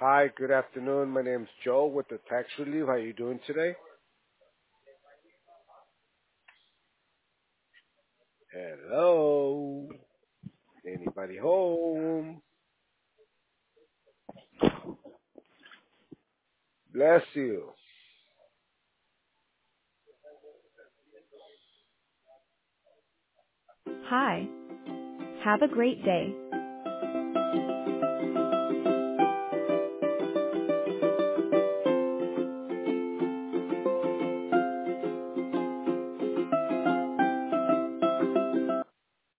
Hi, good afternoon. My name's Joe with the Tax Relief. How you doing today? Hello. Anybody home? Bless you. Hi. Have a great day.